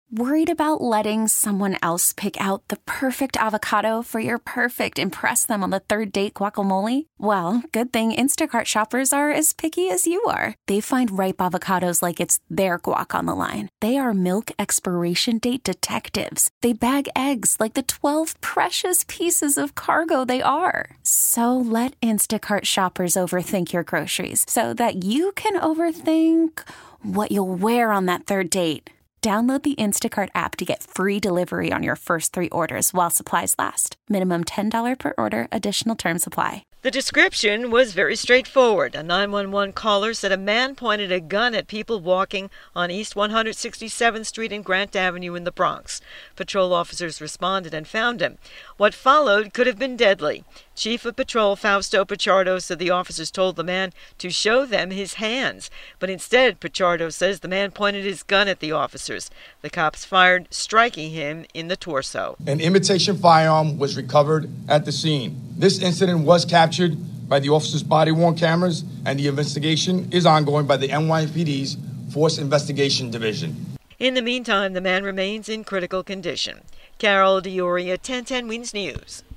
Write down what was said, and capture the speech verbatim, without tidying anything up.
Worried about letting someone else pick out the perfect avocado for your perfect impress them on the third date guacamole? Well, good thing Instacart shoppers are as picky as you are. They find ripe avocados like it's their guac on the line. They are milk expiration date detectives. They bag eggs like the twelve precious pieces of cargo they are. So let Instacart shoppers overthink your groceries so that you can overthink what you'll wear on that third date. Download the Instacart app to get free delivery on your first three orders while supplies last. Minimum ten dollars per order. Additional terms apply. The description was very straightforward. A nine one one caller said a man pointed a gun at people walking on East one hundred sixty-seventh Street and Grant Avenue in the Bronx. Patrol officers responded and found him. What followed could have been deadly. Chief of Patrol Fausto Pichardo said the officers told the man to show them his hands. But instead, Pichardo says the man pointed his gun at the officers. The cops fired, striking him in the torso. An imitation firearm was recovered at the scene. This incident was captured by the officers' body-worn cameras, and the investigation is ongoing by the N Y P D's Force Investigation Division. In the meantime, the man remains in critical condition. Carol D'Auria, ten ten Wins News.